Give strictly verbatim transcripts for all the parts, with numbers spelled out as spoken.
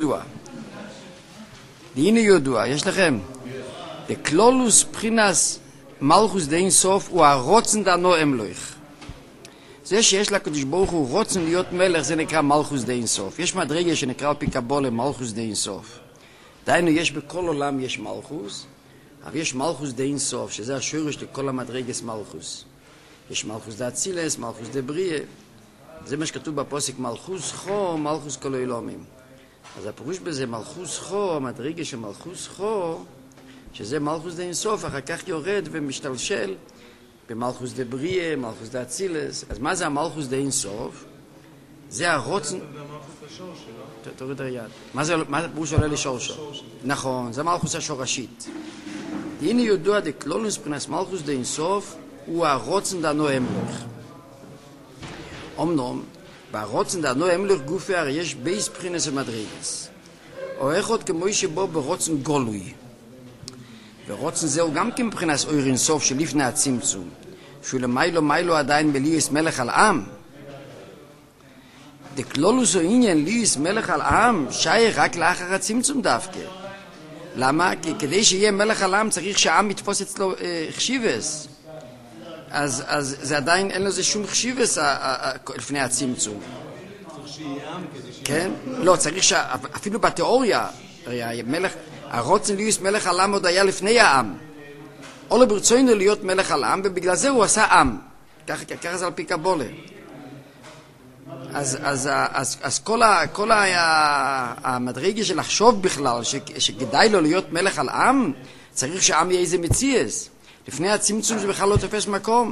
ידוע. והנה ידוע, יש לכם. בקלולוס פרינס מלכוס די סוף הוא הרוצן דנו אמלוך. זה שיש לקדוש ברוך הוא רוצן להיות מלך, זה נקרא מלכוס די סוף. יש מדרגה שנקרא פי קבולה מלכוס די סוף. דהיינו, יש בכל עולם יש מלכוס, אבל יש מלכוס די סוף, שזה השורש לכל המדרגס מלכוס. יש מלכוס דה אצילס, מלכוס דה בריא. זה מה שכתוב בפוסק, מלכוס חו, מלכוס כל העולמים. אז הפירוש בזה, מלכוס חו, המדרגה של מלכוס חו, שזה מלכוס דה אינסוף, אחר כך יורד ומשתלשל במלכוס דה בריא, מלכוס דה אצילס. אז מה זה המלכוס דה אינסוף? זה הרוצן... תוריד היד. מה זה פירוש עולה לשורשו? נכון, זה מלכוס השורשית. הנה ידוע דקלולוס פרינס מלכוס דה אינסוף, הוא הרוצן דנו אמלוך. אמנם, ברוצן דנו אמלוך גופי הרי יש בייס פרינס ומדרגס. או אחד כמו שבו ברוצן גולוי. ורוצן זהו גם כן מבחינס אויר אינסוף שלפני הצמצום, שהוא למיילו מיילו עדיין בליאס מלך על עם. דקלולוס או עניין ליאס מלך על עם שייך רק לאחר הצמצום דווקא. למה? כי כדי שיהיה מלך על עם צריך שהעם יתפוס אצלו אה, חשיבס. אז, אז זה עדיין אין לזה שום חשיבס לפני הצמצום. צריך שיהיה עם כדי שיהיה... כן? לא, צריך שאפילו בתיאוריה, מלך... הרוצן ליאס מלך על עם עוד היה לפני העם. או לברצוינו להיות מלך על עם, ובגלל זה הוא עשה עם. ככה, ככה זה על פי קבולה. אז, אז, אז, אז כל, ה, כל ה, המדרגה של לחשוב בכלל ש, שכדאי לו להיות מלך על עם, צריך שהעם יהיה איזה מציאס. לפני הצמצום שבכלל לא תופס מקום.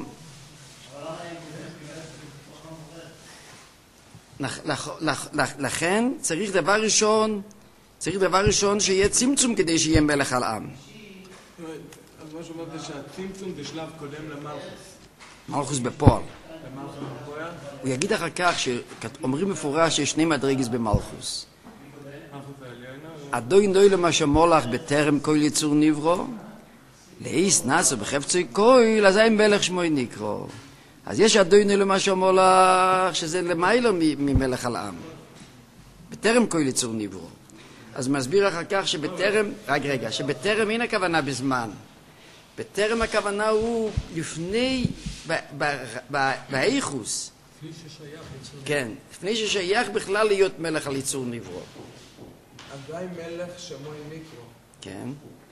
לח, לח, לח, לח, לכן צריך דבר ראשון, צריך דבר ראשון שיהיה צמצום כדי שיהיה מלך על עם. אז מה שאומרת זה שהצמצום זה שלב קודם למלכוס. מלכוס בפועל. למלכוס בפועל? הוא יגיד אחר כך שאומרים מפורש שיש שני מדרגס במלכוס. מלכוס העליונה? אדוי נוי למה שמולך בטרם כל יצור נברו, לאיס נסו בחפצוי קויל, אז אין מלך שמוי נקרו. אז יש אדוי נוי למה שמולך, שזה למיילו ממלך על עם. בטרם כל יצור נברו. אז מסביר אחר כך שבטרם, רק רגע, שבטרם אין הכוונה בזמן. בטרם הכוונה הוא לפני, באיכוס. לפני ששייך יצור. כן, לפני ששייך בכלל להיות מלך על יצור נברו. עדיין מלך שמוי נקרו. כן.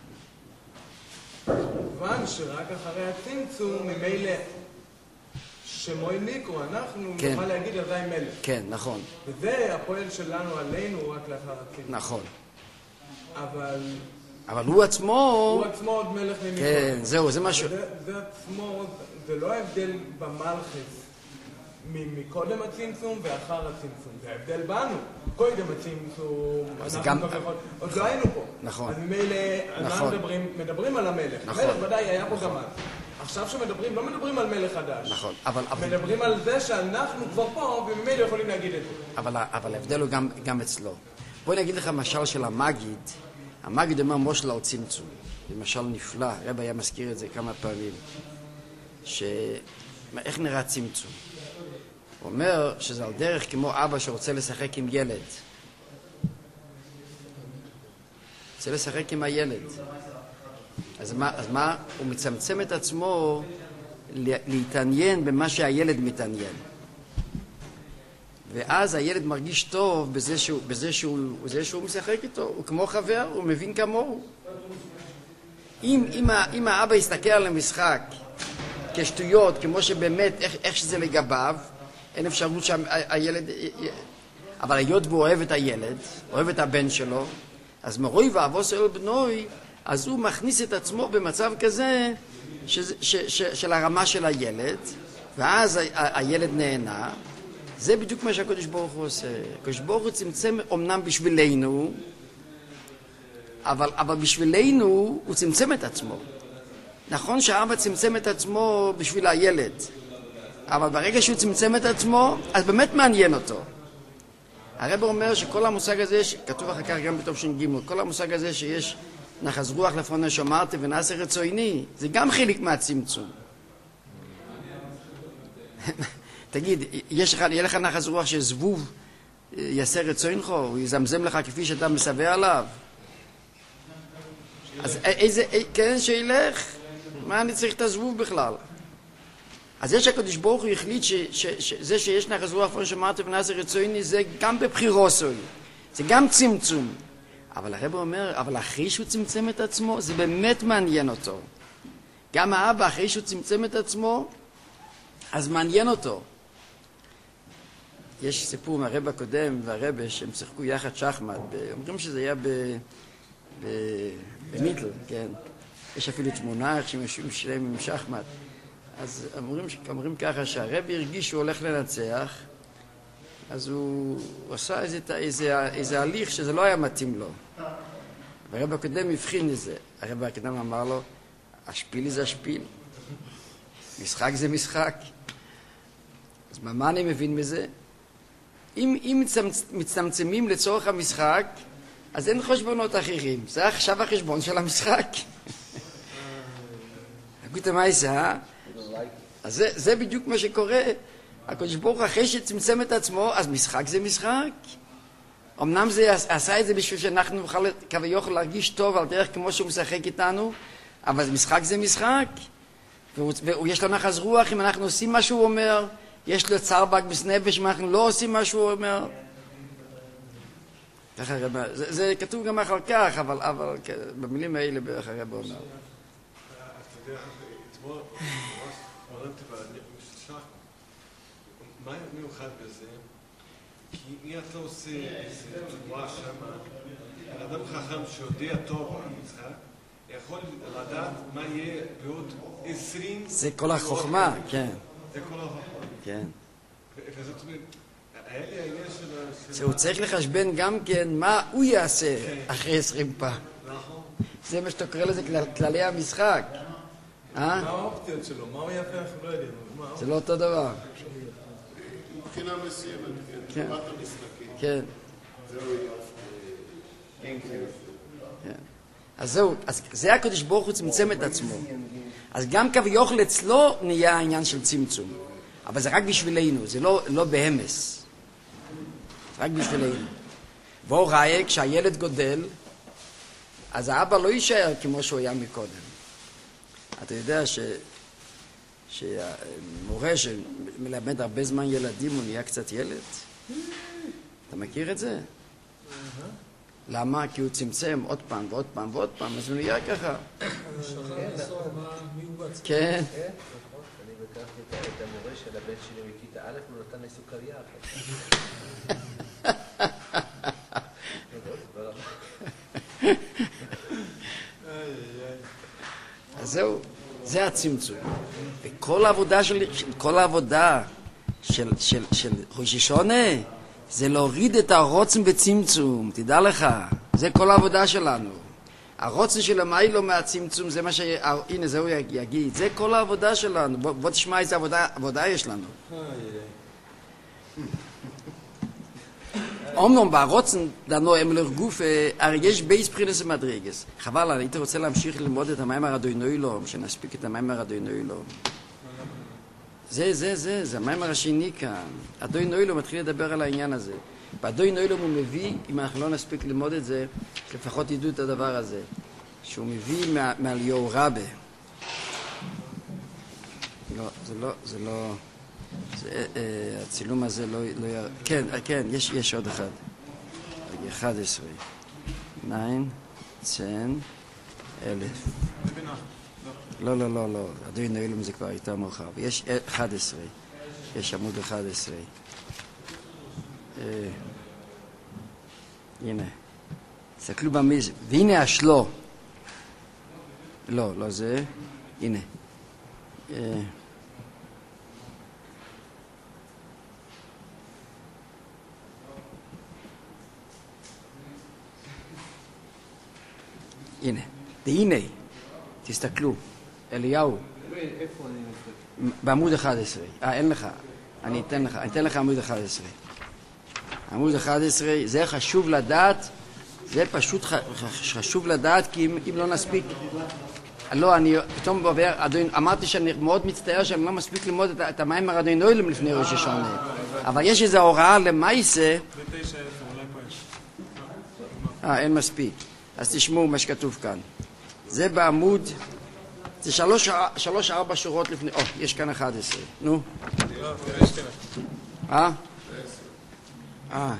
כמובן שרק אחרי הצמצום ממילא שמוי נקרו, אנחנו כן. נוכל להגיד עדיין מלך. כן, נכון. וזה הפועל שלנו עלינו רק לאחר הצמצום. נכון. אבל... אבל הוא עצמו... הוא עצמו עוד מלך ממקום. כן, זהו, זה משהו... זה, זה עצמו, זה לא ההבדל במלכס מקודם הצמצום ואחר הצמצום. זה ההבדל בנו. קודם הצמצום, אנחנו גם... כביכול, עוד לא היינו פה. נכון. אז ממילא אנחנו נכון. מדברים, מדברים על המלך. נכון. המלך ודאי היה פה גם אז. עכשיו שמדברים, לא מדברים על מלך חדש. נכון, אבל... אבל... מדברים על זה שאנחנו כבר פה וממילא יכולים להגיד את זה. אבל, אבל ההבדל הוא גם, גם אצלו. בואי נגיד לך משל של המגיד. המגיד אומר מושל על צמצום. זה משל נפלא, רב היה מזכיר את זה כמה פעמים. ש... איך נראה צמצום? הוא אומר שזה על דרך כמו אבא שרוצה לשחק עם ילד. רוצה לשחק עם הילד. אז מה, אז מה? הוא מצמצם את עצמו להתעניין במה שהילד מתעניין. ואז הילד מרגיש טוב בזה שהוא, בזה שהוא, בזה שהוא משחק איתו. הוא כמו חבר, הוא מבין כמוהו. אם, אם, אם האבא יסתכל על המשחק כשטויות, כמו שבאמת, איך, איך שזה לגביו, אין אפשרות שהילד... אבל היות והוא אוהב את הילד, אוהב את הבן שלו, אז מרוי ואבוס אל בנוי, אז הוא מכניס את עצמו במצב כזה ש, ש, ש, של הרמה של הילד, ואז ה, ה, הילד נהנה. זה בדיוק מה שהקדוש ברוך הוא עושה. הקדוש ברוך הוא צמצם אומנם בשבילנו, אבל, אבל בשבילנו הוא צמצם את עצמו. נכון שהאבא צמצם את עצמו בשביל הילד, אבל ברגע שהוא צמצם את עצמו, אז באמת מעניין אותו. הרב אומר שכל המושג הזה, כתוב אחר כך גם בתוך ש"ג, כל המושג הזה שיש נחז רוח לפני שאמרתי ונעשה רצוני, זה גם חלק מהצמצום. תגיד, יש לך, יהיה לך נחז רוח שזבוב יעשה רצונך, הוא יזמזם לך כפי שאתה מסווה עליו. אז איזה, כן, שילך, מה אני צריך את הזבוב בכלל? אז יש הקדוש ברוך הוא החליט שזה שיש נחס רוח פון שמעת ונעשה רצוני, זה גם בבחירוסוי, זה גם צמצום. אבל הרב אומר, אבל אחרי שהוא צמצם את עצמו, זה באמת מעניין אותו. גם האבא, אחרי שהוא צמצם את עצמו, אז מעניין אותו. יש סיפור מהרב הקודם והרב שהם שיחקו יחד שחמט, אומרים שזה היה במיטל, כן. יש אפילו תמונה איך שהם יושבים שלהם עם שחמט. אז אומרים, אומרים ככה שהרב הרגיש שהוא הולך לנצח, אז הוא עשה איזה, איזה, איזה הליך שזה לא היה מתאים לו. והרב הקודם הבחין לזה. הרב הקודם אמר לו, השפיל זה השפיל, משחק זה משחק. אז מה, מה אני מבין מזה? אם, אם מצטמצמים לצורך המשחק, אז אין חשבונות אחרים. זה עכשיו החשבון של המשחק. אגותה מייסה, אה? אז זה, זה בדיוק מה שקורה. הקדוש ברוך הוא אחרי שצמצם את עצמו, אז משחק זה משחק. אמנם זה עשה את זה בשביל שאנחנו נוכל כביכול להרגיש טוב על דרך כמו שהוא משחק איתנו, אבל משחק זה משחק. ויש לו נחס רוח אם אנחנו עושים מה שהוא אומר, יש לו צער בעגמת נפש אם אנחנו לא עושים מה שהוא אומר. זה, זה כתוב גם אחר כך, אבל, אבל במילים האלה בערך הרב אומר. אתה יודע, אתמול ממש עורמתי בשלח, מה מיוחד בזה? כי אם אתה עושה איזה תנועה שם, אדם חכם שיודע טוב על המשחק, יכול לדעת מה יהיה בעוד עשרים... זה כל החוכמה, כן. זה כל החוכמה. כן. וזאת אומרת, היה לי העניין של... שהוא צריך לחשבן גם כן מה הוא יעשה אחרי עשרים פעם. נכון. זה מה שאתה קורא לזה כללי המשחק. מה האופציות שלו? מה הוא יעשה? אנחנו לא יודעים. זה לא אותו דבר. מבחינה מסוימת, כן. תורת המשחקים. כן. זהו יופי. אז זהו, אז זה הקדוש ברוך הוא צמצם את עצמו. אז גם כביכול אצלו נהיה העניין של צמצום. אבל זה רק בשבילנו, זה לא, לא בהמס. רק בשבילנו. והוא ראה, כשהילד גודל, אז האבא לא יישאר כמו שהוא היה מקודם. אתה יודע ש... שמורה שמלמד הרבה זמן ילדים, הוא נהיה קצת ילד. אתה מכיר את זה? למה? כי הוא צמצם עוד פעם ועוד פעם ועוד פעם, אז הוא נהיה ככה. כן. אני לקחתי את המורה של הבן שלי מכיתה א', הוא נתן לי סוכריה אחת. אז זהו, זה הצמצום. וכל העבודה של, כל העבודה של, של, של ראש השונה, זה להוריד את הרוצן בצמצום, תדע לך, זה כל העבודה שלנו. הרוצן של המיילו מהצמצום, זה מה ש... הנה, זה הוא יגיד, זה כל העבודה שלנו. בוא, בוא תשמע איזה עבודה, עבודה יש לנו. אומנם ברוצן דנו הם לרגוף, הרי יש בייס בחינס ומדרגס. חבל, אני הייתי רוצה להמשיך ללמוד את המים הרדוינו אילום, שנספיק את המים הרדוינו אילום. זה, זה, זה, זה המים השני כאן. הדוינו אילום מתחיל לדבר על העניין הזה. בדוינו אילום הוא מביא, אם אנחנו לא נספיק ללמוד את זה, לפחות ידעו את הדבר הזה, שהוא מביא מעליהו רבה. לא, זה לא, זה לא... זה, אה, הצילום הזה לא, לא י... כן, כן, יש, יש עוד אחד. אחד עשרה. נין, צן, אלף. לא, לא, לא, לא. הדוינו אילום זה כבר יותר מאוחר. יש אחד עשרה. יש עמוד אחד עשרה. אה, הנה. תסתכלו במיז. והנה השלו. לא, לא זה. הנה. אה, הנה, והנה, תסתכלו, אליהו, איפה אני מסתכל? בעמוד אחד עשרה, אה, אין לך, אני אתן לך, אני אתן לך עמוד אחד עשרה. עמוד אחד עשרה, זה חשוב לדעת, זה פשוט חשוב לדעת, כי אם, אם לא נספיק, לא, אני פתאום בעבר, אמרתי שאני מאוד מצטער שאני לא מספיק ללמוד את, את המים הרדוינו אילום לפני ראש השונה. אבל יש איזו הוראה למעשה, בתשע עשר, אולי פה יש. אה, אין מספיק. אז תשמעו מה שכתוב כאן. זה בעמוד, זה שלוש, שלוש ארבע שורות לפני, או, יש כאן אחת עשרה. נו. לא, יש כאן. אה? אה.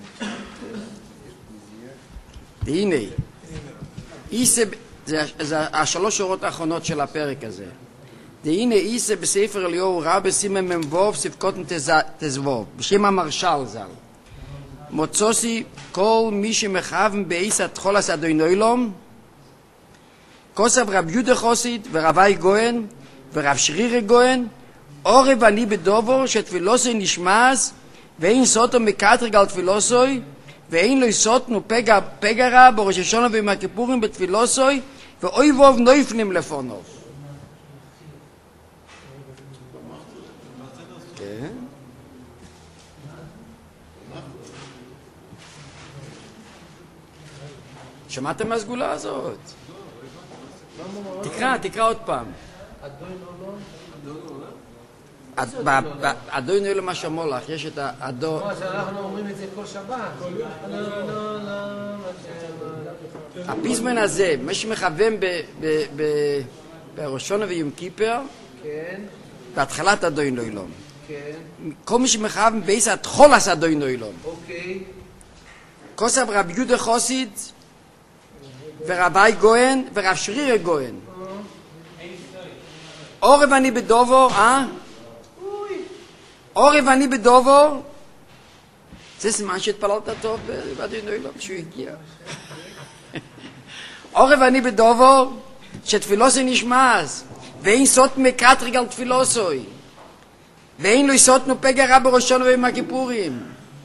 והנה, איסה, זה, זה השלוש שורות האחרונות של הפרק הזה. והנה איסה בספר אליהו רבי סימן ממבוב ספקותן תזבוב, בשם המרשל ז"ל. מוצוסי כל מי שמכוון באיסה תחולס אדוינוילום, כוסף רב יהודה חוסיד ורבי גוהן ורב שרירי גוהן, עורב אני בדובו שתפילוסוי נשמעס ואין סוטו מקטרג על תפילוסוי ואין לו סוטנו פגע פגרה בראש השונה ועם הכיפורים בתפילוסוי ואוי ווב נויפנים לפונוב. כן. שמעתם מהסגולה הזאת? תקרא, תקרא עוד פעם. אדוי נוי למה שמולך, יש את האדו... אז אנחנו אומרים את זה כל שבת. הפיזמן הזה, מי שמכוון בראש השונה ויום כיפר, בהתחלת אדוי נוי לום. כל מי שמכוון בעיסא התחולס אדוי נוי לום. כוסף רב יהודה חוסיד ורבי גוהן ורב שרירי גוהן. עורב אני בדובו, אה? עורב אני בדובו. זה סימן שהתפללת טוב באדוי נוי לום, שהוא הגיע. עורב אני בדובו, שתפילוסי נשמעס, ואין סוט מקטרג על תפילוסוי, ואין לו סוטנו פגע רע בראשון ועם הכיפורים.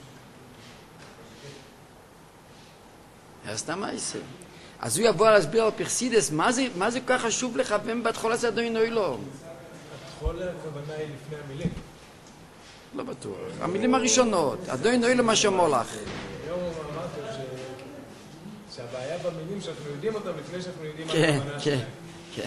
אז סתם עשה. אז הוא יבוא להסביר על פרסידס, מה זה, מה זה כל כך חשוב לכוון בתחול הזה אדוי נוי לום? התחול הכוונה היא לפני המילים. לא בטוח. המילים הראשונות, אדוי נוי לום השמולך. היום אמרתם שהבעיה במילים שאנחנו יודעים אותם לפני שאנחנו יודעים מה כן, הכוונה כן, שלהם. כן.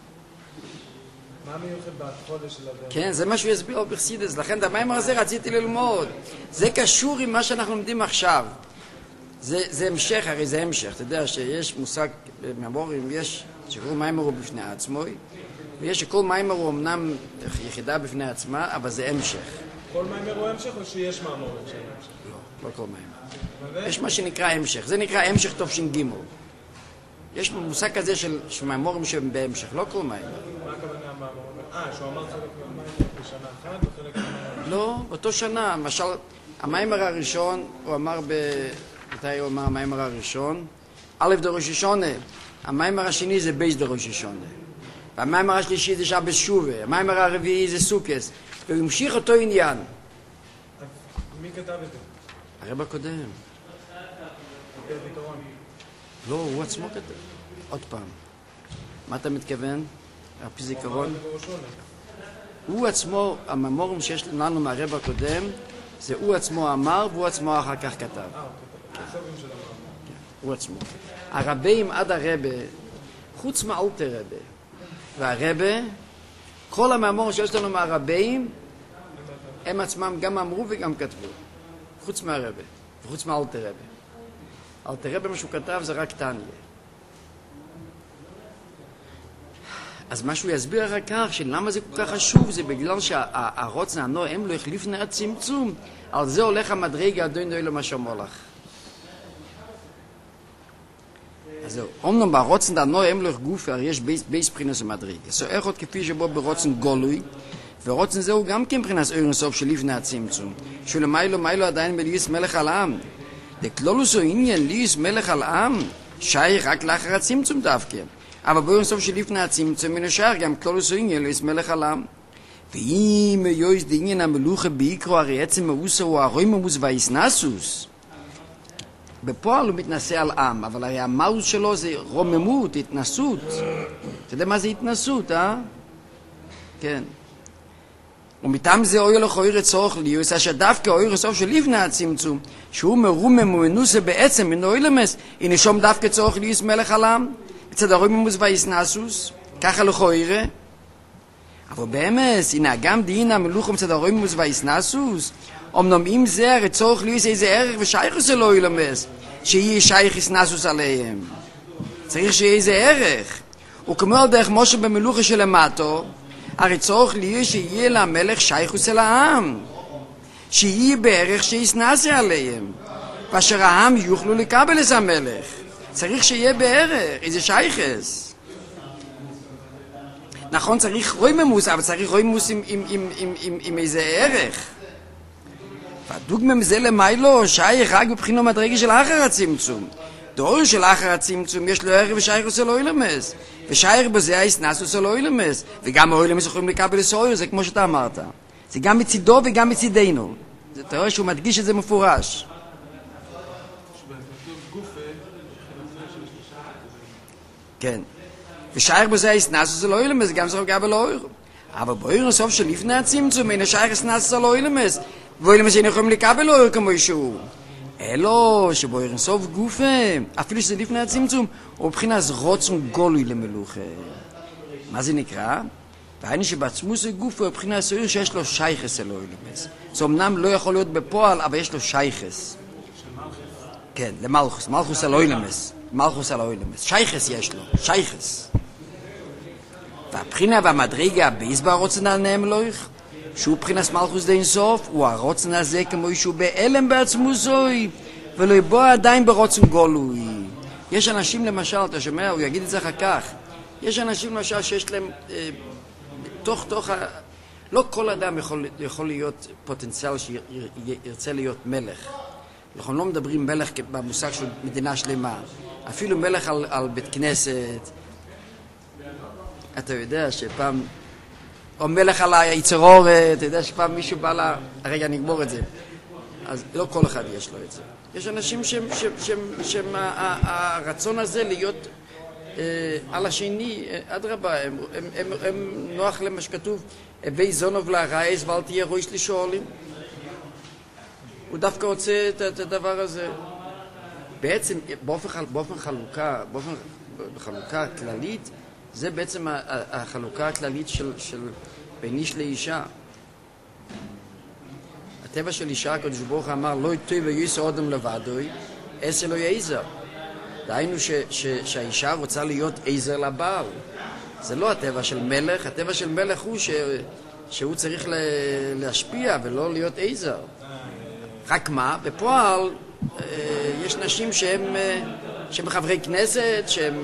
מה מיוחד בהתחולה של הדבר? כן, זה מה שהוא יסביר על פרסידס, לכן את המיימר הזה רציתי ללמוד. זה קשור עם מה שאנחנו לומדים עכשיו. זה, זה המשך, הרי זה המשך. אתה יודע שיש מושג, במאמרים יש, שכל מיימר הוא בפני עצמו, ויש שכל מיימר הוא אמנם יחידה בפני עצמה, אבל זה המשך. כל מיימר הוא המשך או שיש מאמרים של המשך? לא, לא כל מיימר. יש מה שנקרא המשך, זה נקרא המשך טוב ש"ג. יש מושג כזה של מאמרים שהם בהמשך, לא כל מיימר. מה הכוונה המאמרים? אה, שהוא אמר חלק מהמיימר בשנה אחת וחלק מהמיימר? לא, באותו שנה. למשל, המיימר הראשון, הוא אמר ב... מתי הוא אמר המיימר הראשון? א' דראש השונה. המיימר השני זה בייס דראש השונה. והמיימר השלישי זה שבת שובה. המיימר הרביעי זה סוכס. והוא המשיך אותו עניין. מי כתב את זה? הרב הקודם. זה פתרון. לא, הוא עצמו כתב. עוד פעם. מה אתה מתכוון? על פי זיכרון? הוא עצמו, הממורים שיש לנו מהרב הקודם, זה הוא עצמו אמר והוא עצמו אחר כך כתב. הוא עצמו. הרבים עד הרבה, חוץ מאלתר רבה, והרבה, כל המאמרים שיש לנו מהרבים, הם עצמם גם אמרו וגם כתבו. חוץ מהרבה, וחוץ מאלתר רבה. אלתר רבה מה שהוא כתב זה רק תניא. אז מה שהוא יסביר אחר כך, שלמה זה כל כך חשוב, זה בגלל שהרוצן הנועם לא החליף לפני הצמצום, על זה הולך המדרגה אדוי נוי לום השמולך. אז זהו, אומנם ברוצן הנועם לא גוף, הרי יש בייס בחינס המדרגה. זו איכות כפי שבו ברוצן גולוי, ורוצן זהו גם כן בחינס אורן סוף של לפני הצמצום, שלמיילו מיילו עדיין בליס מלך על העם. דקלולוס או עניין ליס מלך על העם, שייך רק לאחר הצמצום דווקא. אבל באורן סוף של לפני הצמצום מן השאר גם כלולוס או עניין ליס מלך על העם. ואם יויס דעניין המלוכה בעיקרו הרי עצם מאוסה הוא הרויממוס והאיסנסוס. בפועל הוא מתנסה על עם, אבל הרי המאוס שלו זה רוממות, התנסות. אתה יודע מה זה התנסות, אה? כן. ומטעם זה אוי לך אוי רצורך ליוס, אשר דווקא אוי רצורך של לפני הצמצום, שהוא מרומם ומנוסה בעצם מן אוי למס, הנה שום דווקא צורך ליוס מלך על עם, בצד הרויממוס והאיסנסוס, ככה לך אוי אבל באמת, הנה גם דין המלוכה מצד הרויממוס והאיסנסוס, אמנם אם זה הרי צורך להיות איזה ערך ושייכוס אלוהו ילמס, שיהיה שייכוס נסוס עליהם. צריך שיהיה איזה ערך. וכמו על דרך משה במלוכה שלמטו, הרי צורך להיות שיהיה למלך שייכוס אל העם. שיהיה בערך שיסנסה עליהם. ואשר העם יוכלו לקבל את המלך. צריך שיהיה בערך, איזה שייכס. נכון, צריך רוי ממוס, אבל צריך רוי ממוס עם, עם, עם, עם, עם, עם איזה ערך. והדוגמה מזה למיילו, שייך רק בבחינו מדרגה של אחר הצמצום. דור של אחר הצמצום יש לו ערך ושייכוס אלוהי למס. ושייך בזה היסנסוס אלוהי למס. וגם אלוהי למס יכולים לקבל סויר, זה כמו שאתה אמרת. זה גם מצידו וגם מצידנו. אתה רואה שהוא מדגיש את זה מפורש. כן. ושייך בזה היסנסוס אלוהי למס, גם זה גם אלוהי. אבל באויר הסוף שלפני הצמצום, אין השייך היסנסוס אלוהי למס. ואויר למס אין יכולים לקבל אויר כמו שהוא. אלו שבאויר הסוף גופה, אפילו שזה לפני הצמצום, הוא מבחינת רוצן גולוי למלוכה. מה זה נקרא? והיינו שבעצמוס הגופה הוא מבחינת סויר שיש לו שייכס אלוהי למס. זה אמנם לא יכול להיות בפועל, אבל יש לו שייכס. כן, למלכוס, מלכוס אלוהי למס. מלכוס אלוהי למס. שייכס יש לו, שייכס. והבחינה והמדרגה ביסבר רוצן על נהם אלוהיך, שהוא בחינס מלכוס די אינסוף, הוא הרוצן הזה כמו שהוא באלם בעצמוסוי, ולא יבוא עדיין ברוצן גולוי. יש אנשים למשל, אתה שומע, הוא יגיד את זה אחר כך, יש אנשים למשל שיש להם, אה, תוך תוך, ה... לא כל אדם יכול, יכול להיות פוטנציאל שירצה להיות מלך. אנחנו לא מדברים מלך במושג של מדינה שלמה, אפילו מלך על, על בית כנסת. אתה יודע שפעם, או מלך על היצרור, אתה יודע שפעם מישהו בא לה, הרגע נגמור את זה. אז לא כל אחד יש לו את זה. יש אנשים שהרצון הזה להיות אה, על השני, אדרבה, הם, הם, הם, הם נוח למה שכתוב, בי זונוב להרעיז ואל תהיה ראש לשאולים. הוא דווקא רוצה את, את הדבר הזה. בעצם, באופן, באופן חלוקה, באופן חלוקה כללית, זה בעצם החלוקה הכללית של, של בין איש לאישה. הטבע של אישה, הקדוש ברוך הוא אמר, לא יטוי ויעשה אדם לבדוי, עשה לא יעזר. דהיינו ש, ש, שהאישה רוצה להיות עזר לבעל. זה לא הטבע של מלך, הטבע של מלך הוא ש, שהוא צריך להשפיע ולא להיות עזר. רק מה? בפועל יש נשים שהם, שהם חברי כנסת, שהם...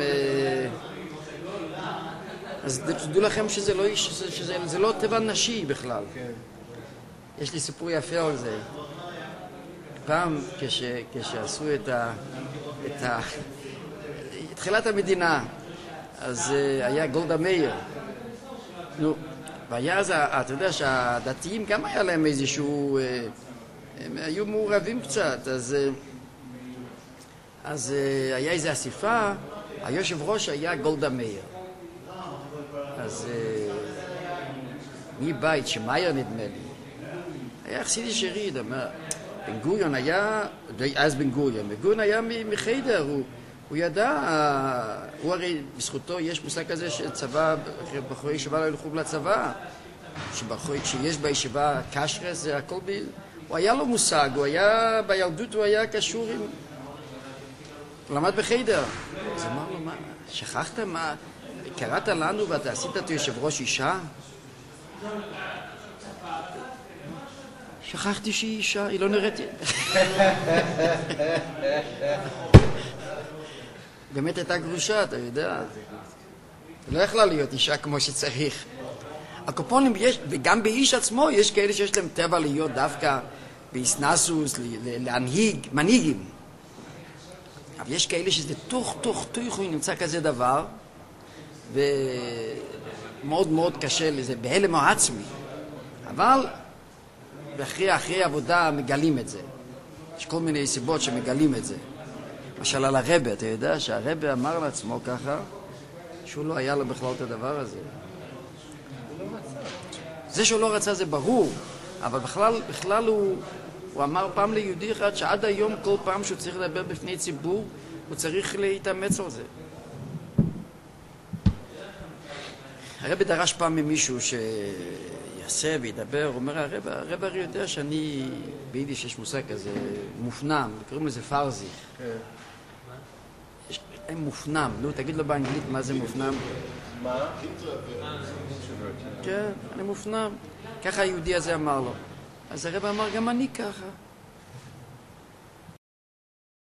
אז תדעו לכם שזה לא, שזה, שזה, זה לא טבע נשי בכלל. יש לי סיפור יפה על זה. פעם כש, כשעשו את ה... את ה... תחילת המדינה, אז היה גולדה מאיר. נו, והיה אז, אתה יודע שהדתיים גם היה להם איזשהו... הם היו מעורבים קצת, אז... אז היה איזו אסיפה, היושב ראש היה גולדה מאיר. אז מבית שמאיר נדמה לי, היה חסידי שריד, אמר, בן גוריון היה, אז בן גוריון, בן גוריון היה מחיידר, הוא, הוא ידע, הוא הרי בזכותו יש מושג כזה שצבא, בחורי ישיבה לא ילכו לצבא, שבחורי, שיש בישיבה קשרס, זה הכל ב... הוא היה לו מושג, הוא היה, בילדות הוא היה קשור עם... הוא למד בחיידר. אז אמר לו, מה, שכחת מה... קראת לנו ואתה עשית את יושב ראש אישה? שכחתי שהיא אישה, היא לא נראית... באמת הייתה גרושה, אתה יודע. היא לא יכלה להיות אישה כמו שצריך. הקופונים יש, וגם באיש עצמו יש כאלה שיש להם טבע להיות דווקא באסנסוס, להנהיג, מנהיגים. אבל יש כאלה שזה תוך תוך תוך נמצא כזה דבר, ומאוד מאוד קשה לזה, בהלם העצמי. אבל אחרי, אחרי עבודה מגלים את זה. יש כל מיני סיבות שמגלים את זה. למשל על הרבי, אתה יודע שהרבי אמר לעצמו ככה, שהוא לא היה לו בכלל את הדבר הזה. זה שהוא לא רצה זה ברור, אבל בכלל, בכלל הוא, הוא אמר פעם ליהודי אחד שעד היום כל פעם שהוא צריך לדבר בפני ציבור, הוא צריך להתאמץ על זה. הרבי דרש פעם ממישהו יעשה וידבר, הוא אומר, הרב, הרב הרי יודע שאני, ביידיש יש מושג כזה, מופנם, קוראים לזה פרזי. יש, הם מופנם, נו, תגיד לו באנגלית מה זה מופנם. מה? כן, אני מופנם. ככה היהודי הזה אמר לו. אז הרב אמר, גם אני ככה.